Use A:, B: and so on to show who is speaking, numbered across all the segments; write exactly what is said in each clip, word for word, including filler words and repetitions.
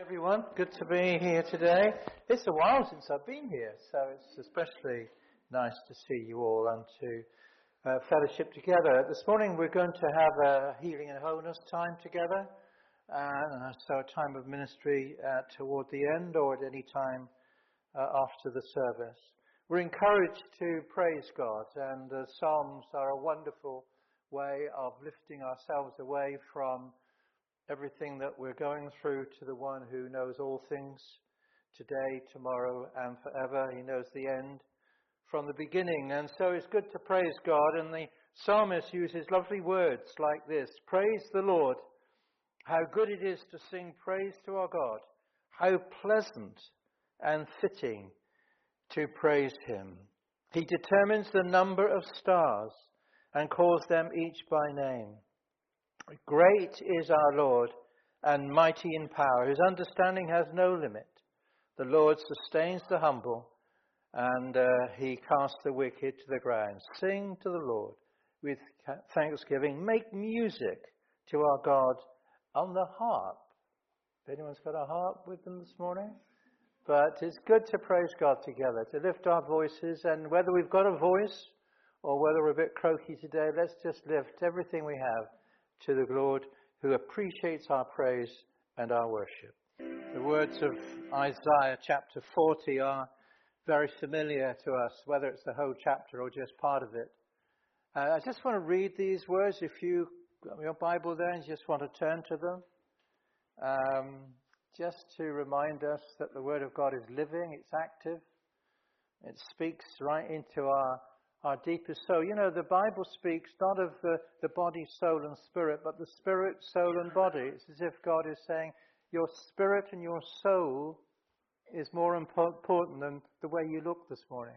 A: Everyone, good to be here today. It's a while since I've been here, so it's especially nice to see you all and to uh, fellowship together. This morning we're going to have a healing and wholeness time together, uh, so a time of ministry uh, toward the end or at any time uh, after the service. We're encouraged to praise God, and the Psalms are a wonderful way of lifting ourselves away from everything that we're going through to the one who knows all things, today, tomorrow, and forever. He knows the end from the beginning. And so it's good to praise God. And the psalmist uses lovely words like this: praise the Lord. How good it is to sing praise to our God. How pleasant and fitting to praise him. He determines the number of stars and calls them each by name. Great is our Lord, and mighty in power. His understanding has no limit. The Lord sustains the humble, and uh, he casts the wicked to the ground. Sing to the Lord with thanksgiving. Make music to our God on the harp. If anyone's got a harp with them this morning? But it's good to praise God together, to lift our voices, and whether we've got a voice or whether we're a bit croaky today, let's just lift everything we have to the Lord, who appreciates our praise and our worship. The words of Isaiah chapter forty are very familiar to us, whether it's the whole chapter or just part of it. Uh, I just want to read these words. If you got your Bible there and you just want to turn to them, um, just to remind us that the Word of God is living, it's active, it speaks right into our Our deepest soul. You know, the Bible speaks not of the, the body, soul and spirit, but the spirit, soul and body. It's as if God is saying, your spirit and your soul is more important than the way you look this morning.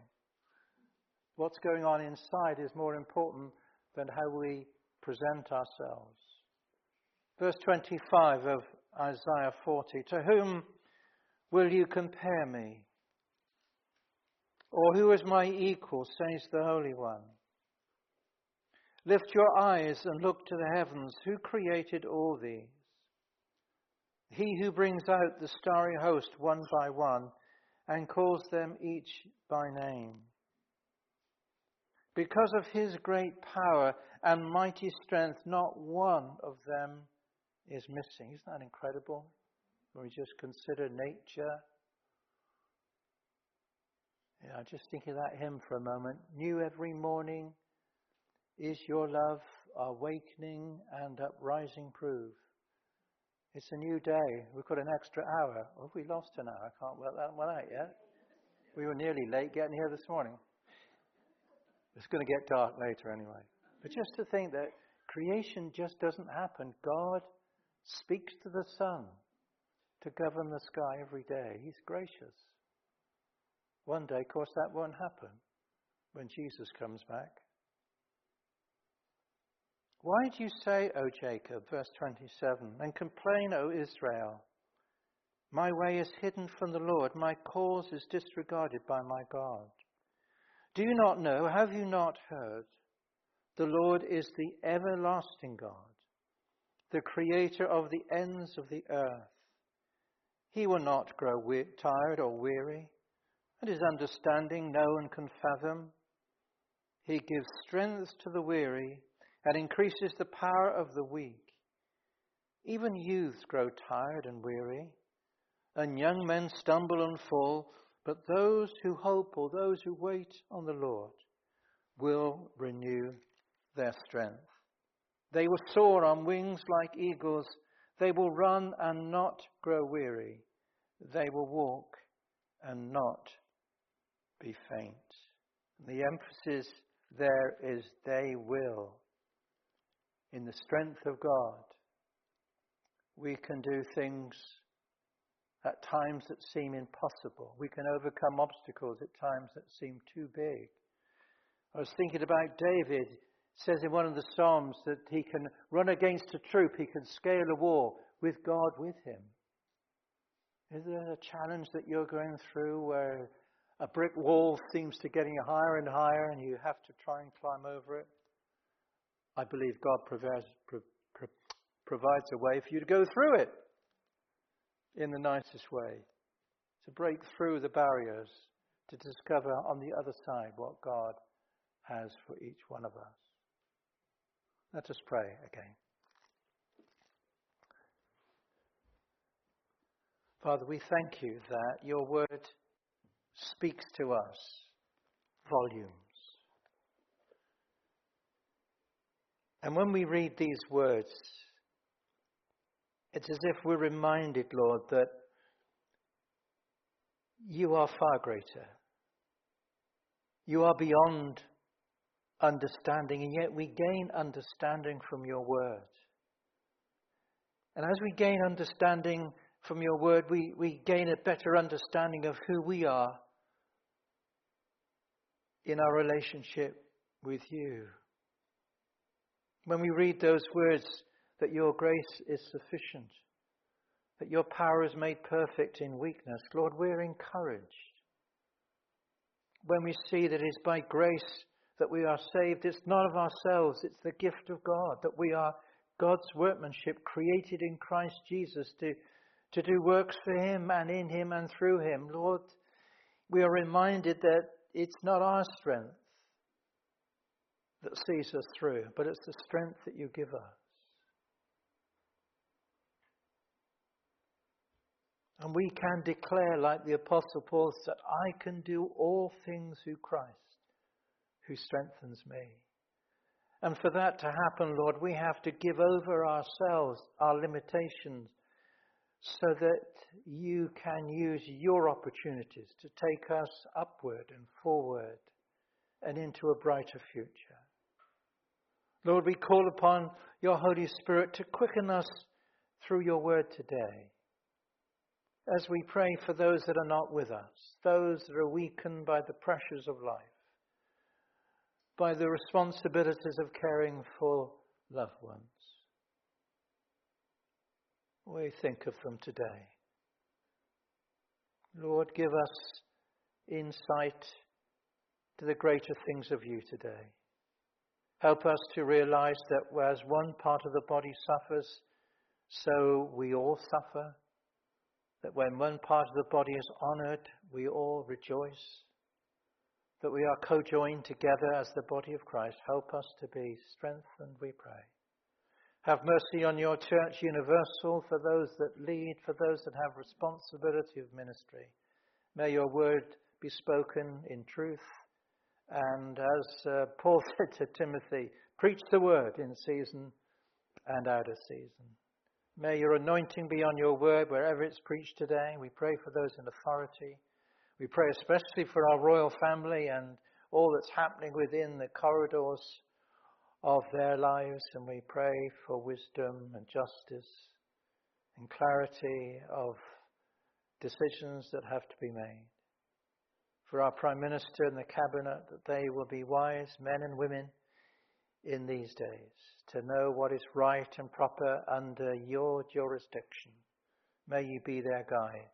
A: What's going on inside is more important than how we present ourselves. Verse twenty-five of Isaiah forty, to whom will you compare me? Or who is my equal, says the Holy One? Lift your eyes and look to the heavens. Who created all these? He who brings out the starry host one by one and calls them each by name. Because of his great power and mighty strength, not one of them is missing. Isn't that incredible? When we just consider nature. Yeah, just think of that hymn for a moment. New every morning is your love, awakening and uprising prove. It's a new day. We've got an extra hour. Or have we lost an hour? I can't work that one out yet. We were nearly late getting here this morning. It's going to get dark later anyway. But just to think that creation just doesn't happen. God speaks to the sun to govern the sky every day. He's gracious. One day, of course, that won't happen when Jesus comes back. Why do you say, O Jacob, verse twenty-seven, and complain, O Israel? My way is hidden from the Lord, my cause is disregarded by my God. Do you not know, have you not heard? The Lord is the everlasting God, the creator of the ends of the earth. He will not grow we- tired or weary, and his understanding no one can fathom. He gives strength to the weary and increases the power of the weak. Even youths grow tired and weary, and young men stumble and fall, but those who hope or those who wait on the Lord will renew their strength. They will soar on wings like eagles. They will run and not grow weary. They will walk and not be faint. The emphasis there is they will. In the strength of God, we can do things at times that seem impossible. We can overcome obstacles at times that seem too big. I was thinking about David. It says in one of the Psalms that he can run against a troop, he can scale a wall with God with him. Is there a challenge that you're going through where a brick wall seems to getting higher and higher and you have to try and climb over it? I believe God provides, pro, pro, provides a way for you to go through it. in the nicest way, to break through the barriers, to discover on the other side what God has for each one of us. Let us pray again. Father, we thank you that your word speaks to us volumes. And when we read these words, it's as if we're reminded, Lord, that you are far greater. You are beyond understanding, and yet we gain understanding from your word. And as we gain understanding from your word, we, we gain a better understanding of who we are in our relationship with you. When we read those words, that your grace is sufficient, that your power is made perfect in weakness, Lord, we're encouraged. When we see that it is by grace that we are saved, it's not of ourselves, it's the gift of God, that we are God's workmanship created in Christ Jesus to, to do works for him and in him and through him. Lord, we are reminded that it's not our strength that sees us through, but it's the strength that you give us. And we can declare, like the Apostle Paul said, I can do all things through Christ, who strengthens me. And for that to happen, Lord, we have to give over ourselves, our limitations, so that you can use your opportunities to take us upward and forward and into a brighter future. Lord, we call upon your Holy Spirit to quicken us through your word today. As we pray for those that are not with us, those that are weakened by the pressures of life, by the responsibilities of caring for loved ones. We think of them today. Lord, give us insight to the greater things of you today. Help us to realize that as one part of the body suffers, so we all suffer. That when one part of the body is honoured, we all rejoice. That we are co-joined together as the body of Christ. Help us to be strengthened, we pray. Have mercy on your church universal, for those that lead, for those that have responsibility of ministry. May your word be spoken in truth. And as uh, Paul said to Timothy, preach the word in season and out of season. May your anointing be on your word wherever it's preached today. We pray for those in authority. We pray especially for our royal family and all that's happening within the corridors of their lives. And we pray for wisdom and justice and clarity of decisions that have to be made. For our Prime Minister and the Cabinet, that they will be wise men and women in these days to know what is right and proper under your jurisdiction. May you be their guide.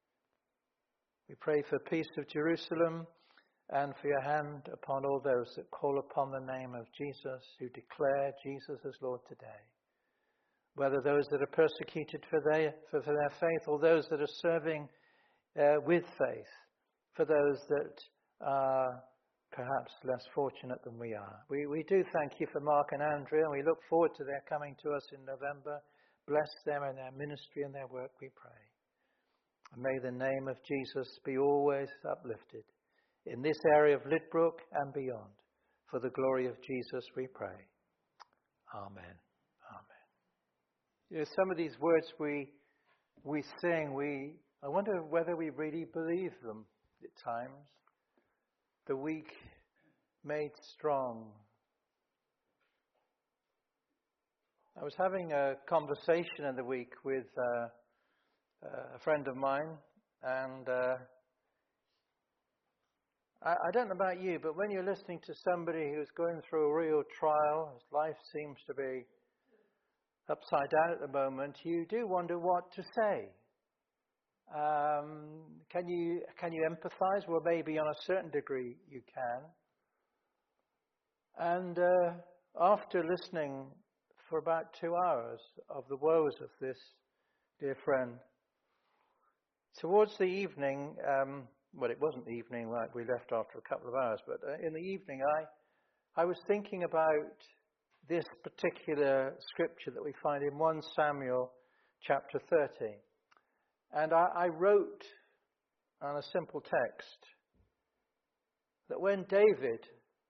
A: We pray for peace of Jerusalem and for your hand upon all those that call upon the name of Jesus, who declare Jesus as Lord today. Whether those that are persecuted for their, for, for their faith, or those that are serving uh, with faith, for those that are perhaps less fortunate than we are. We, we do thank you for Mark and Andrea, and we look forward to their coming to us in November. Bless them in their ministry and their work, we pray. And may the name of Jesus be always uplifted in this area of Lidbrook and beyond. For the glory of Jesus, we pray. Amen. Amen. You know, some of these words we we sing, we I wonder whether we really believe them at times. The weak made strong. I was having a conversation in the week with uh, a friend of mine, and uh, I, I don't know about you, but when you're listening to somebody who's going through a real trial, his life seems to be upside down at the moment, you do wonder what to say. Um, can you can you empathize? Well, maybe on a certain degree you can. And uh, after listening for about two hours of the woes of this dear friend, towards the evening, um, well, it wasn't evening, like we left after a couple of hours, but uh, in the evening I, I was thinking about this particular scripture that we find in First Samuel chapter thirty. And I, I wrote on a simple text that when David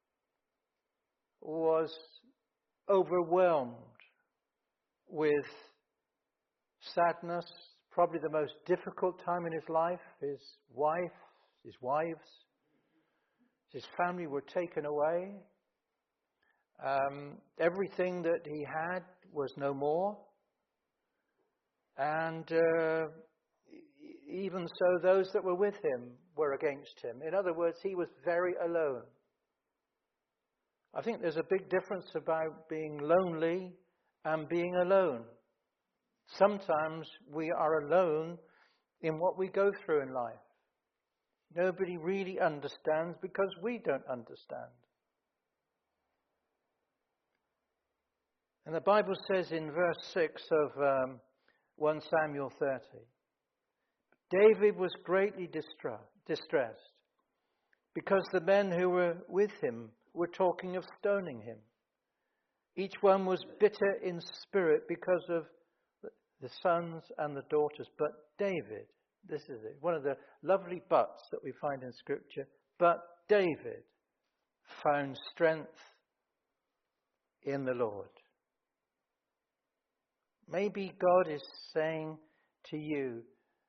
A: was overwhelmed with sadness, probably the most difficult time in his life, his wife, his wives, his family were taken away. Um, everything that he had was no more. And uh, even so, those that were with him were against him. In other words, he was very alone. I think there's a big difference about being lonely and being alone. Sometimes we are alone in what we go through in life. Nobody really understands because we don't understand. And the Bible says in verse six of um, First Samuel thirty, David was greatly distra- distressed because the men who were with him were talking of stoning him. Each one was bitter in spirit because of the sons and the daughters. But David, this is it, one of the lovely buts that we find in Scripture, but David found strength in the Lord. Maybe God is saying to you,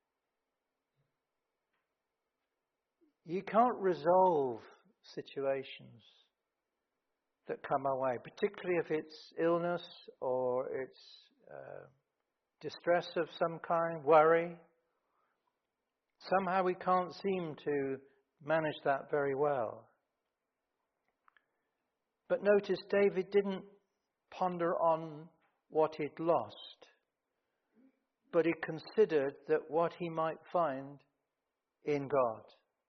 A: you can't resolve situations that come our way, particularly if it's illness or it's uh, distress of some kind, worry. Somehow we can't seem to manage that very well. But notice David didn't ponder on what he'd lost, but he considered that what he might find in God.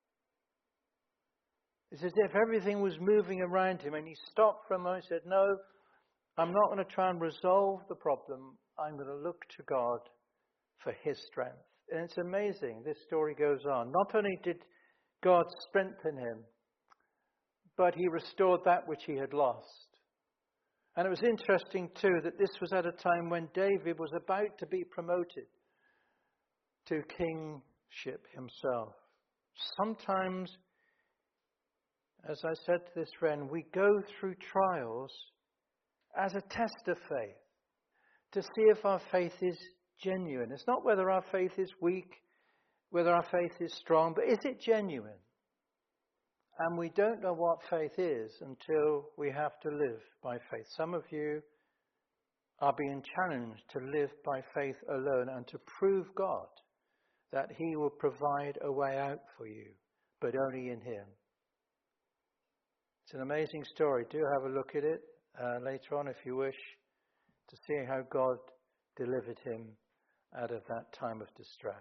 A: It's as if everything was moving around him and he stopped for a moment and said, no, I'm not going to try and resolve the problem. I'm going to look to God for his strength. And it's amazing. This story goes on. Not only did God strengthen him, but he restored that which he had lost. And it was interesting too that this was at a time when David was about to be promoted to kingship himself. Sometimes, as I said to this friend, we go through trials as a test of faith to see if our faith is genuine. It's not whether our faith is weak, whether our faith is strong, but is it genuine? And we don't know what faith is until we have to live by faith. Some of you are being challenged to live by faith alone and to prove God that he will provide a way out for you, but only in him. It's an amazing story. Do have a look at it uh, later on if you wish, to see how God delivered him out of that time of distress.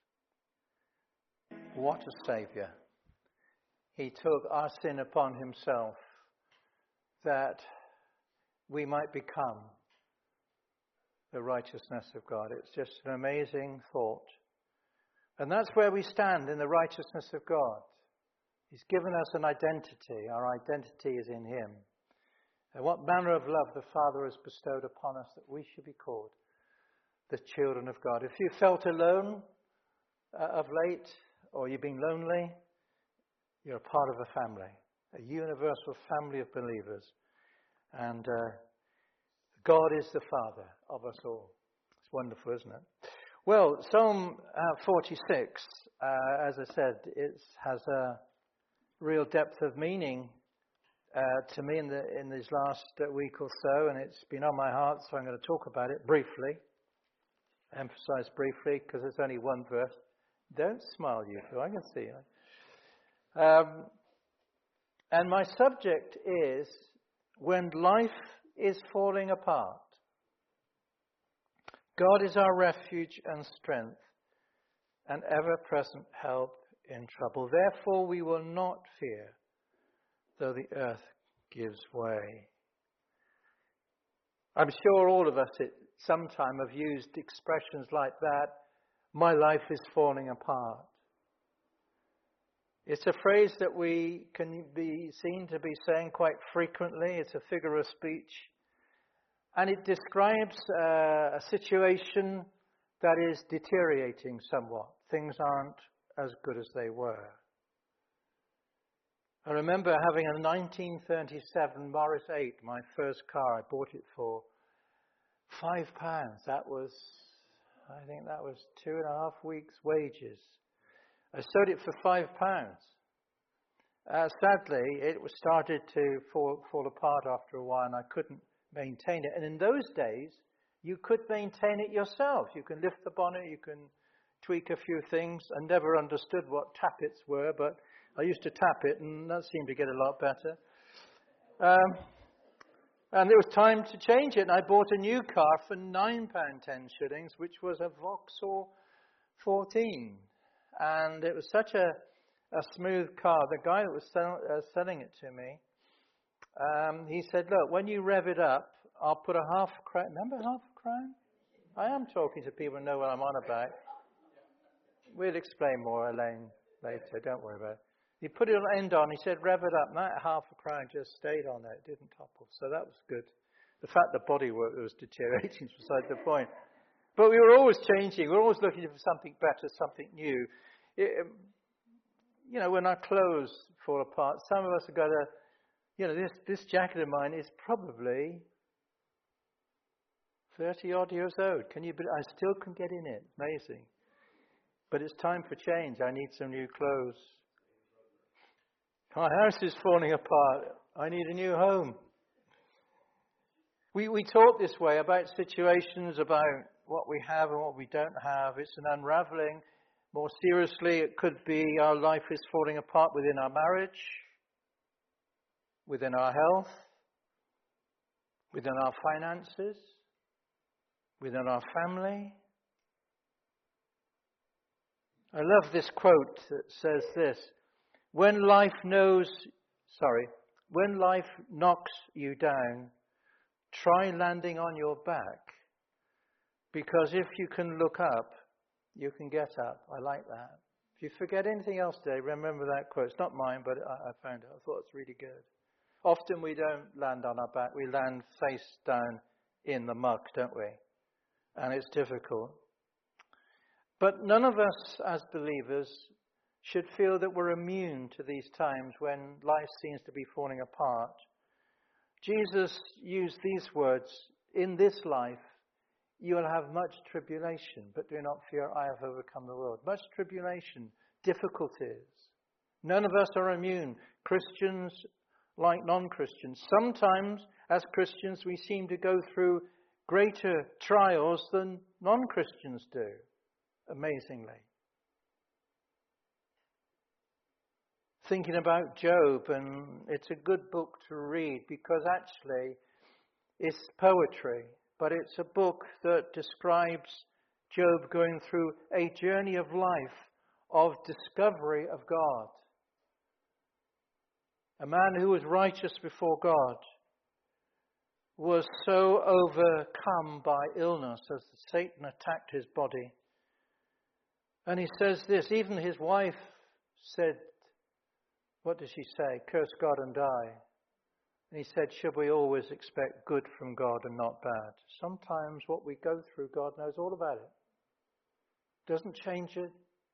A: What a Saviour. He took our sin upon himself that we might become the righteousness of God. It's just an amazing thought. And that's where we stand in the righteousness of God. He's given us an identity. Our identity is in him. And what manner of love the Father has bestowed upon us that we should be called the children of God. If you felt alone uh, of late, or you've been lonely, you're a part of a family, a universal family of believers. And uh, God is the Father of us all. It's wonderful, isn't it? Well, Psalm uh, forty-six, uh, as I said, it has a real depth of meaning uh, to me in, the, in this last uh, week or so, and it's been on my heart, so I'm going to talk about it briefly, emphasize briefly, because it's only one verse. Don't smile, you two, I can see you. Um, and my subject is when life is falling apart. God is our refuge and strength, and ever-present help in trouble. Therefore we will not fear, though the earth gives way. I'm sure all of us at some time have used expressions like that. my life is falling apart. It's a phrase that we can be seen to be saying quite frequently. It's a figure of speech. And it describes uh, a situation that is deteriorating somewhat. Things aren't as good as they were. I remember having a nineteen thirty-seven Morris eight, my first car. I bought it for five pounds. That was, I think that was two and a half weeks' wages. I sold it for five pounds. Uh, sadly, it was started to fall, fall apart after a while, and I couldn't maintain it. And in those days, you could maintain it yourself. You can lift the bonnet, you can tweak a few things. I never understood what tappets were, but I used to tap it, and that seemed to get a lot better. Um, and it was time to change it, and I bought a new car for nine pounds ten shillings, which was a Vauxhall fourteen. And it was such a, a smooth car. The guy that was sell, uh, selling it to me, um, he said, look, when you rev it up, I'll put a half a crown. Remember half a crown? I am talking to people who know what I'm on about. We'll explain more, Elaine, later. Don't worry about it. He put it on the end on. He said, rev it up. And that half a crown just stayed on there. It didn't topple. So that was good. The fact the bodywork was deteriorating is beside the point. But we were always changing. We were always looking for something better, something new. It, you know, when our clothes fall apart, some of us have got to, you know, this, this jacket of mine is probably thirty odd years old. Can you, I still can get in it. Amazing. But it's time for change. I need some new clothes. My house is falling apart. I need a new home. We, we talk this way about situations, about what we have and what we don't have. It's an unraveling. More seriously, it could be our life is falling apart within our marriage, within our health, within our finances, within our family. I love this quote that says this: when life knows, sorry, when life knocks you down, try landing on your back, because if you can look up, you can get up. I like that. If you forget anything else today, remember that quote. It's not mine, but I, I found it. I thought it's really good. Often we don't land on our back. We land face down in the muck, don't we? And it's difficult. But none of us as believers should feel that we're immune to these times when life seems to be falling apart. Jesus used these words, in this life, you will have much tribulation, but do not fear, I have overcome the world. Much tribulation, difficulties. None of us are immune. Christians like non-Christians. Sometimes, as Christians, we seem to go through greater trials than non-Christians do, amazingly. Thinking about Job, and it's a good book to read because actually it's poetry. But it's a book that describes Job going through a journey of life of discovery of God. A man who was righteous before God was so overcome by illness as Satan attacked his body. And he says this, even his wife said, what did she say? Curse God and die. And he said, should we always expect good from God and not bad? Sometimes what we go through, God knows all about it. Doesn't change it.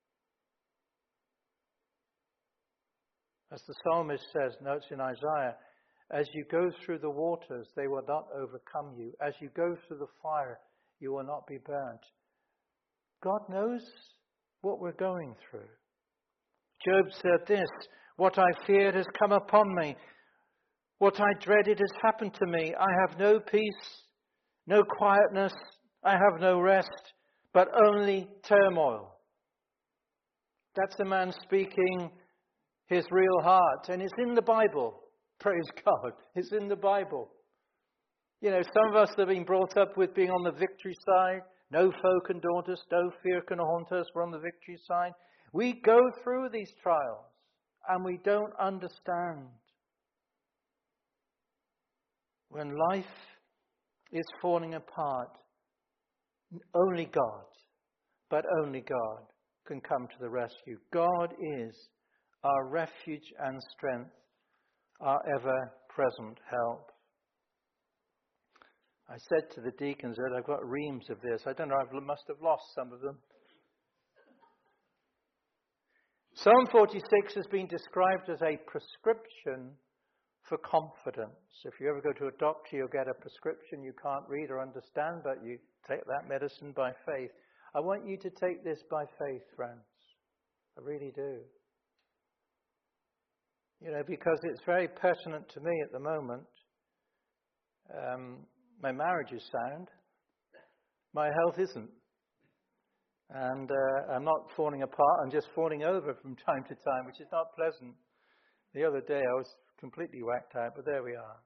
A: As the psalmist says, notes in Isaiah, as you go through the waters, they will not overcome you. As you go through the fire, you will not be burnt. God knows what we're going through. Job said this, what I feared has come upon me. What I dreaded has happened to me. I have no peace, no quietness. I have no rest, but only turmoil. That's the man speaking his real heart. And it's in the Bible. Praise God. It's in the Bible. You know, some of us have been brought up with being on the victory side. No foe can daunt us. No fear can haunt us. We're on the victory side. We go through these trials and we don't understand. When life is falling apart, only God, but only God can come to the rescue. God is our refuge and strength, our ever-present help. I said to the deacons that I've got reams of this. I don't know, I must have lost some of them. Psalm forty-six has been described as a prescription for confidence. If you ever go to a doctor, you'll get a prescription you can't read or understand, but you take that medicine by faith. I want you to take this by faith, friends. I really do. You know, because it's very pertinent to me at the moment. Um, my marriage is sound. My health isn't. And uh, I'm not falling apart. I'm just falling over from time to time, which is not pleasant. The other day I was completely whacked out, but there we are.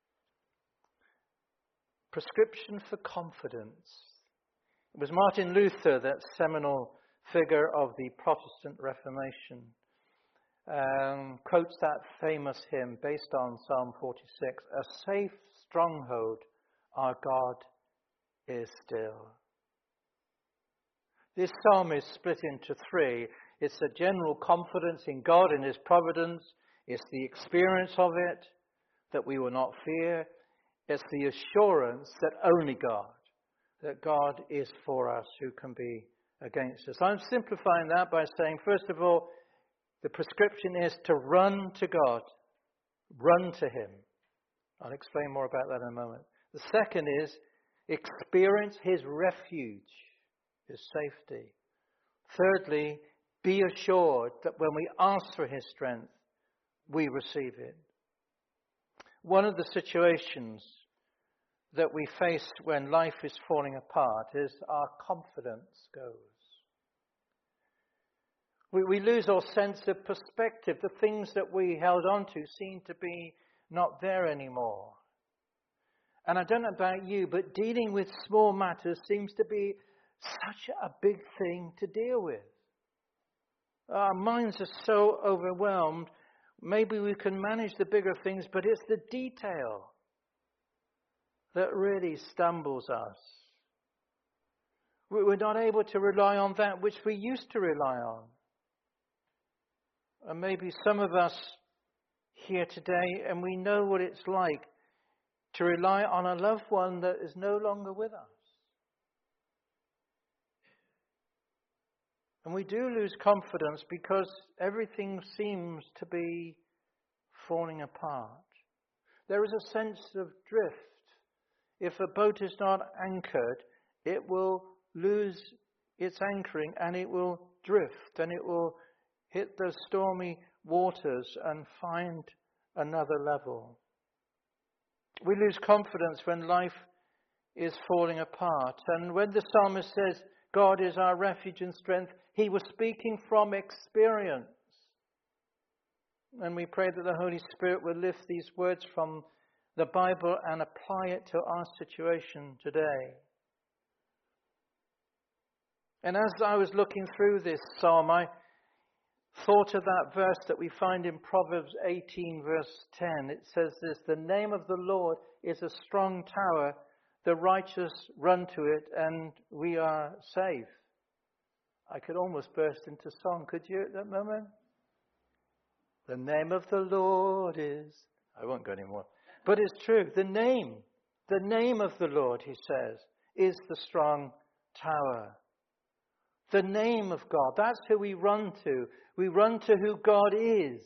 A: Prescription for confidence. It was Martin Luther, that seminal figure of the Protestant Reformation, um, quotes that famous hymn based on Psalm forty-six, "A safe stronghold, our God is still." This psalm is split into three. It's a general confidence in God and His providence. It's the experience of it, that we will not fear. It's the assurance that only God, that God is for us, who can be against us. I'm simplifying that by saying, first of all, the prescription is to run to God. Run to Him. I'll explain more about that in a moment. The second is experience His refuge, His safety. Thirdly, be assured that when we ask for His strength, we receive it. One of the situations that we face when life is falling apart is our confidence goes. We, we lose our sense of perspective. The things that we held on to seem to be not there anymore. And I don't know about you, but dealing with small matters seems to be such a big thing to deal with. Our minds are so overwhelmed. Maybe we can manage the bigger things, but it's the detail that really stumbles us. We're not able to rely on that which we used to rely on. And maybe some of us here today, and we know what it's like to rely on a loved one that is no longer with us. And we do lose confidence because everything seems to be falling apart. There is a sense of drift. If a boat is not anchored, it will lose its anchoring and it will drift and it will hit the stormy waters and find another level. We lose confidence when life is falling apart. And when the psalmist says, God is our refuge and strength, he was speaking from experience. And we pray that the Holy Spirit will lift these words from the Bible and apply it to our situation today. And as I was looking through this psalm, I thought of that verse that we find in Proverbs eighteen, verse ten. It says this, "The name of the Lord is a strong tower. The righteous run to it, and we are safe." I could almost burst into song. Could you at that moment? The name of the Lord is... I won't go anymore. But it's true. The name, the name of the Lord, he says, is the strong tower. The name of God. That's who we run to. We run to who God is.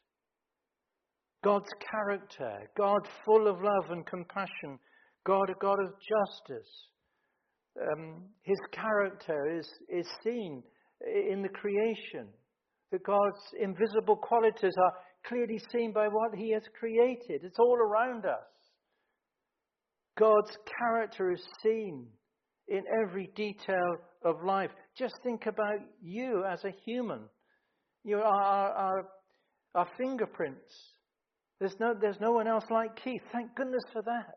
A: God's character. God full of love and compassion. God, a God of justice. Um, his character is, is seen in the creation. That God's invisible qualities are clearly seen by what he has created. It's all around us. God's character is seen in every detail of life. Just think about you as a human. You are our, our, our fingerprints. There's no, there's no one else like Keith. Thank goodness for that.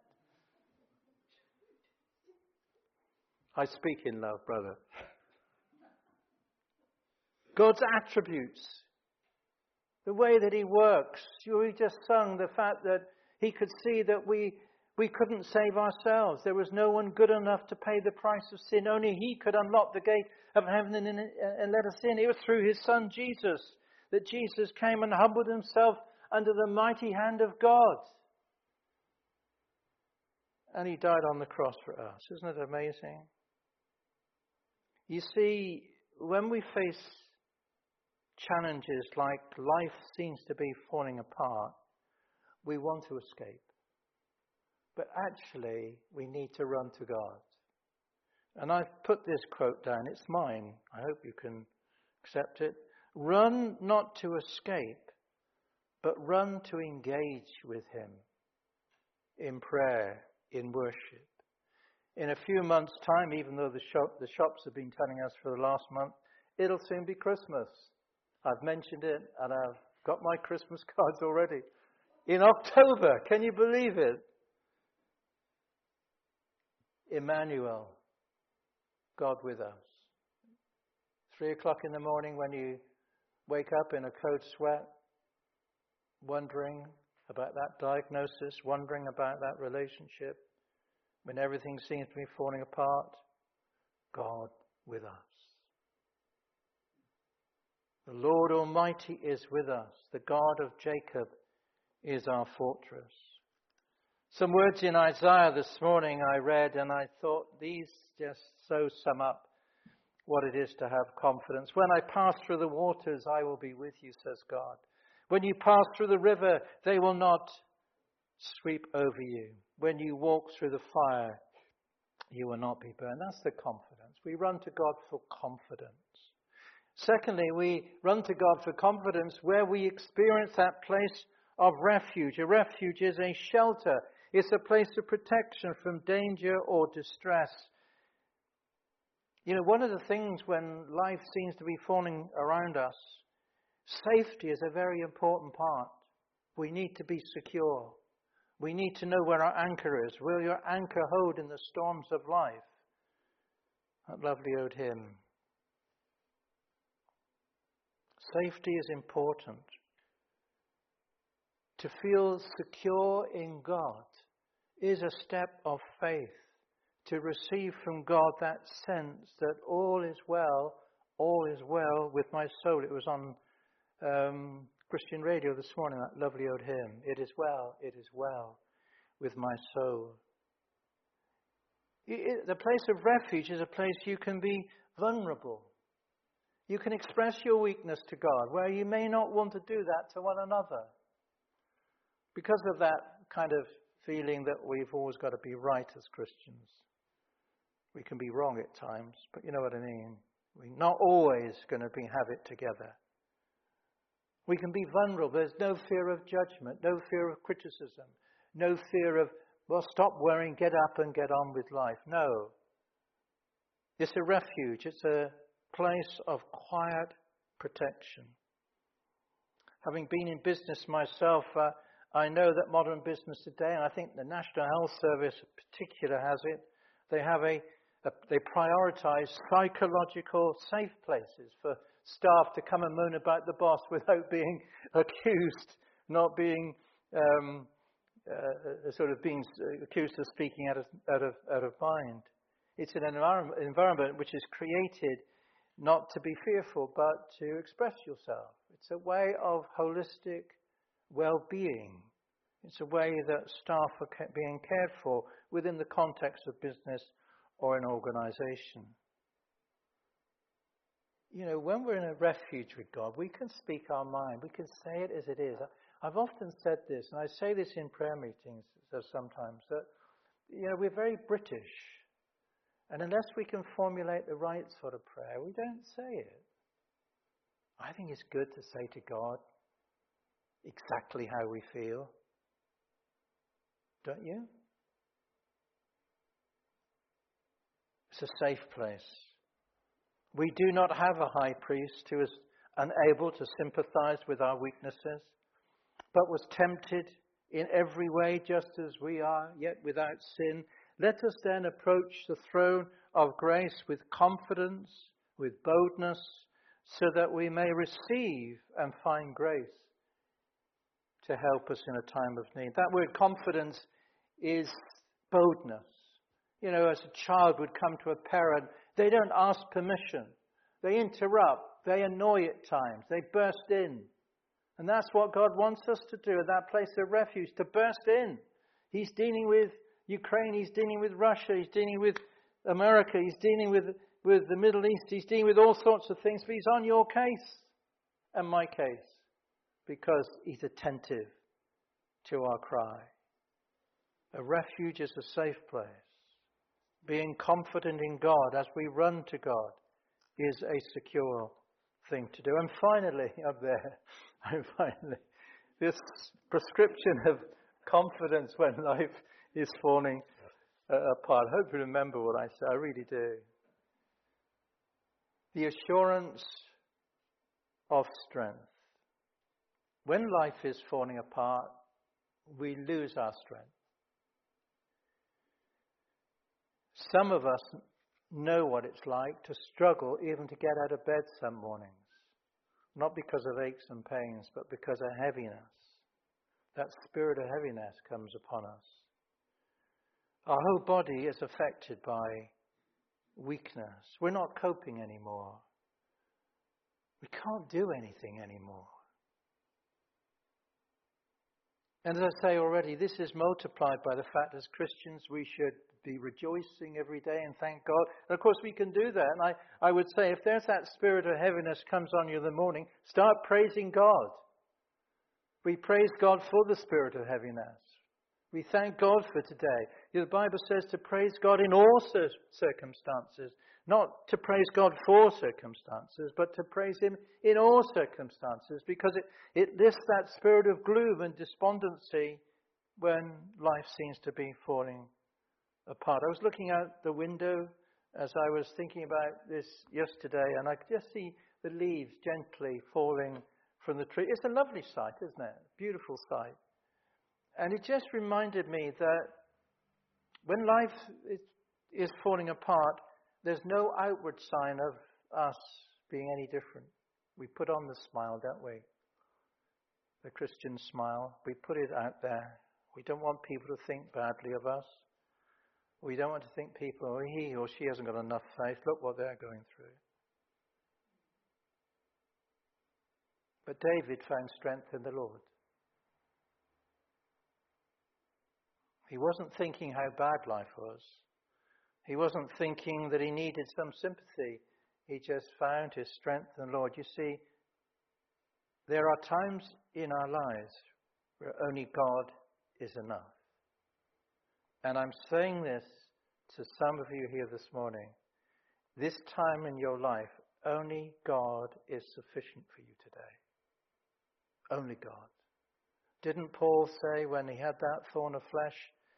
A: I speak in love, brother. God's attributes, the way that he works. We just sung the fact that he could see that we We couldn't save ourselves. There was no one good enough to pay the price of sin. Only He could unlock the gate of heaven and, and let us in. It was through His Son Jesus that Jesus came and humbled Himself under the mighty hand of God. And He died on the cross for us. Isn't it amazing? You see, when we face challenges like life seems to be falling apart, we want to escape. But actually, we need to run to God. And I've put this quote down. It's mine. I hope you can accept it. Run not to escape, but run to engage with Him in prayer, in worship. In a few months' time, even though the shop, the shops have been telling us for the last month, it'll soon be Christmas. I've mentioned it, and I've got my Christmas cards already. In October, can you believe it? Emmanuel, God with us. Three o'clock in the morning when you wake up in a cold sweat, wondering about that diagnosis, wondering about that relationship, when everything seems to be falling apart, God with us. The Lord Almighty is with us. The God of Jacob is our fortress. Some words in Isaiah this morning I read, and I thought these just so sum up what it is to have confidence. When I pass through the waters, I will be with you, says God. When you pass through the river, they will not sweep over you. When you walk through the fire, you will not be burned. That's the confidence. We run to God for confidence. Secondly, we run to God for confidence where we experience that place of refuge. A refuge is a shelter. It's a place of protection from danger or distress. You know, one of the things when life seems to be falling around us, safety is a very important part. We need to be secure. We need to know where our anchor is. Will your anchor hold in the storms of life? That lovely old hymn. Safety is important. To feel secure in God is a step of faith. To receive from God that sense that all is well, all is well with my soul. It was on um, Christian radio this morning, that lovely old hymn. It is well, it is well with my soul. It, it, the place of refuge is a place you can be vulnerable. You can express your weakness to God, where you may not want to do that to one another. Because of that kind of feeling that we've always got to be right as Christians. We can be wrong at times, but you know what I mean. We're not always going to be, have it together. We can be vulnerable. There's no fear of judgment, no fear of criticism, no fear of, well, stop worrying, get up and get on with life. No. It's a refuge. It's a place of quiet protection. Having been in business myself, uh, I know that modern business today, and I think the National Health Service in particular has it, they have a, a they prioritize psychological safe places for staff to come and moan about the boss without being accused, not being um, uh, sort of being accused of speaking out of out of out of mind. It's an environment, environment which is created not to be fearful, but to express yourself. It's a way of holistic well-being. It's a way that staff are being cared for within the context of business or an organization. You know, when we're in a refuge with God, we can speak our mind. We can say it as it is. I've often said this, and I say this in prayer meetings sometimes, that, you know, we're very British. And unless we can formulate the right sort of prayer, we don't say it. I think it's good to say to God exactly how we feel. Don't you? It's a safe place. We do not have a high priest who is unable to sympathize with our weaknesses, but was tempted in every way just as we are, yet without sin. Let us then approach the throne of grace with confidence, with boldness, so that we may receive and find grace to help us in a time of need. That word confidence is boldness. You know, as a child would come to a parent, they don't ask permission. They interrupt. They annoy at times. They burst in. And that's what God wants us to do at that place of refuge, to burst in. He's dealing with Ukraine. He's dealing with Russia. He's dealing with America. He's dealing with, with the Middle East. He's dealing with all sorts of things. But he's on your case and my case because he's attentive to our cry. A refuge is a safe place. Being confident in God as we run to God is a secure thing to do. And finally, up there, and finally, this prescription of confidence when life is falling uh, apart. I hope you remember what I said. I really do. The assurance of strength. When life is falling apart, we lose our strength. Some of us know what it's like to struggle even to get out of bed some mornings. Not because of aches and pains, but because of heaviness. That spirit of heaviness comes upon us. Our whole body is affected by weakness. We're not coping anymore. We can't do anything anymore. And as I say already, this is multiplied by the fact as Christians we should be rejoicing every day and thank God. And of course we can do that. And I, I would say if there's that spirit of heaviness comes on you in the morning, start praising God. We praise God for the spirit of heaviness. We thank God for today. The Bible says to praise God in all circumstances. Not to praise God for circumstances, but to praise Him in all circumstances. Because it, it lifts that spirit of gloom and despondency when life seems to be falling apart. I was looking out the window as I was thinking about this yesterday, and I could just see the leaves gently falling from the tree. It's a lovely sight, isn't it? Beautiful sight. And it just reminded me that when life is, is falling apart, there's no outward sign of us being any different. We put on the smile, don't we? The Christian smile. We put it out there. We don't want people to think badly of us. We don't want to think people, oh, he or she hasn't got enough faith. Look what they're going through. But David found strength in the Lord. He wasn't thinking how bad life was. He wasn't thinking that he needed some sympathy. He just found his strength in the Lord. You see, there are times in our lives where only God is enough. And I'm saying this to some of you here this morning. This time in your life, only God is sufficient for you today. Only God. Didn't Paul say when he had that thorn of flesh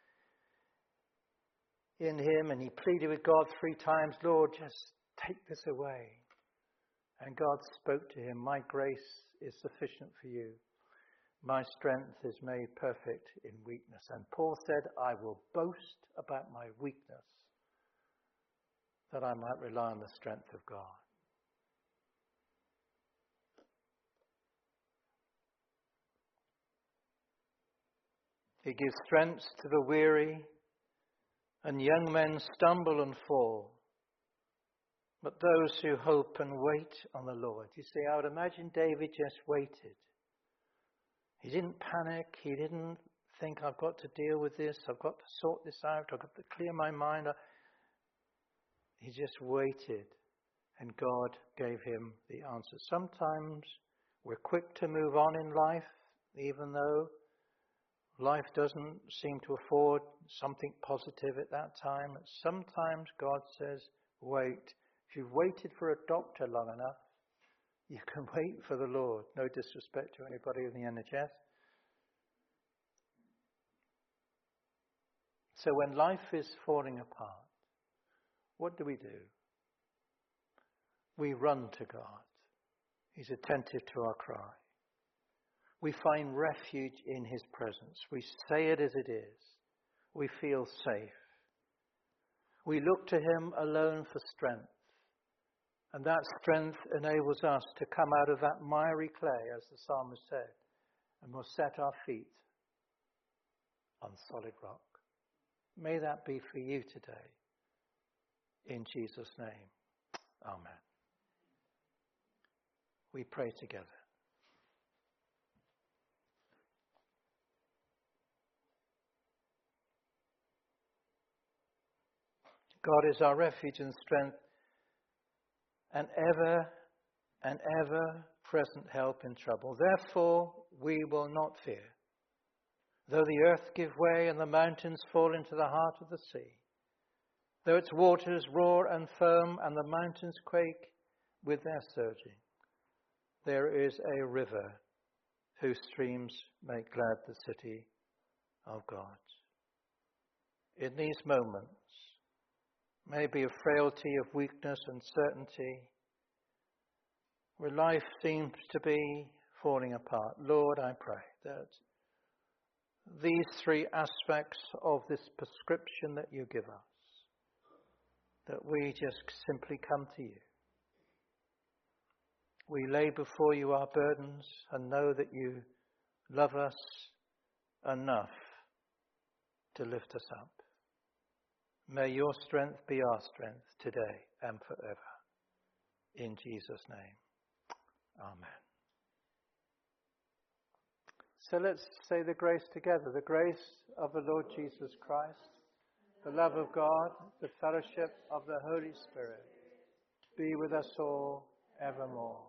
A: in him and he pleaded with God three times, Lord, just take this away. And God spoke to him, my grace is sufficient for you. My strength is made perfect in weakness. And Paul said, I will boast about my weakness, that I might rely on the strength of God. He gives strength to the weary, and young men stumble and fall. But those who hope and wait on the Lord. You see, I would imagine David just waited. He didn't panic. He didn't think, I've got to deal with this. I've got to sort this out. I've got to clear my mind. He just waited, and God gave him the answer. Sometimes we're quick to move on in life, even though life doesn't seem to afford something positive at that time. Sometimes God says, wait. If you've waited for a doctor long enough, you can wait for the Lord. No disrespect to anybody in the N H S. So when life is falling apart, what do we do? We run to God. He's attentive to our cry. We find refuge in His presence. We say it as it is. We feel safe. We look to Him alone for strength. And that strength enables us to come out of that miry clay, as the psalmist said, and we'll set our feet on solid rock. May that be for you today. In Jesus' name, amen. We pray together. God is our refuge and strength, and ever and ever present help in trouble. Therefore, we will not fear. Though the earth give way and the mountains fall into the heart of the sea, though its waters roar and foam and the mountains quake with their surging, there is a river whose streams make glad the city of God. In these moments, maybe of frailty, of weakness, uncertainty, where life seems to be falling apart, Lord, I pray that these three aspects of this prescription that you give us, that we just simply come to you. We lay before you our burdens and know that you love us enough to lift us up. May your strength be our strength today and forever. In Jesus' name, amen. So let's say the grace together. The grace of the Lord Jesus Christ, the love of God, the fellowship of the Holy Spirit, be with us all evermore.